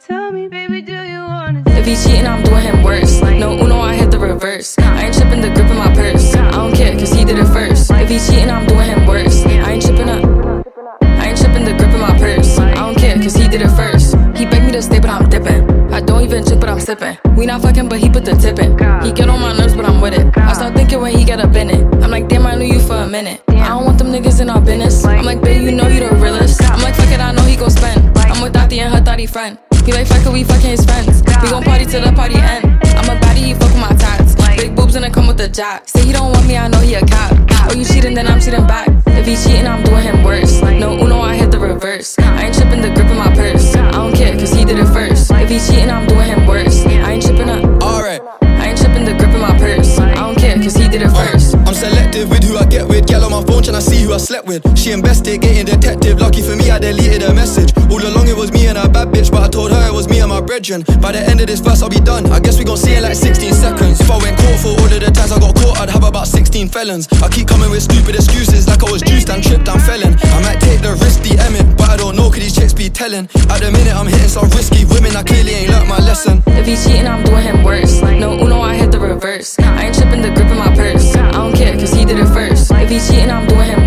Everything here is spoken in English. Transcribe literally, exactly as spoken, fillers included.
Tell me, baby, do you wanna? If he cheating, I'm doing him worse. No Uno, I hit the reverse. I ain't tripping the grip in my purse. I don't care, cause he did it first. If he cheating, I'm doing him worse. I ain't tripping up. I ain't tripping the grip in my purse. I don't care, cause he did it first. He begged me to stay, but I'm dipping. I don't even chip, but I'm sipping. We not fucking, but he put the tip in. He get on my nerves, but I'm with it. I start thinking when he get up in it. I'm like, damn, I knew you for a minute. I don't want them niggas in our business. I'm like, babe, you know you the realest. I'm like, fuck it, I know he gon' spend. I'm with Dottie and her thotty friend. He like, fuck it, we fucking his friends. We gon' party till the party end. I'm a baddie, he fuck with my tats. Big boobs and it come with the jack. Say he don't want me, I know he a cop. Oh, you cheating, then I'm cheating back. If he cheating, I'm doing him worse. No Uno, I hit the reverse. I ain't tripping the grip in my purse. I don't care, cause he did it first. If he cheating, I'm doing him worse. I ain't tripping up. Alright. I ain't tripping the grip in my purse. I don't care, cause he did it first. I'm selective with who I get with. Gal on my phone tryna see who I slept with. She investigating detective. Lucky for me, I deleted her message. All along it was me and a bad bitch, but I told her it was me and my brethren. By the end of this verse, I'll be done. I guess we gon' see in like sixteen seconds. If I went court for all of the times I got caught, I'd have about sixteen felons. I keep coming with stupid excuses like I was juiced and tripped and felon. I might take the risk, D M it, but I don't know cause these chicks be telling. At the minute I'm hitting some risky women, I clearly ain't learnt my lesson. If he cheating, I'm doing him worse. No Uno, I hit the reverse. I ain't tripping the grip in my purse. I don't care, cause he did it first. If he cheating, I'm doing him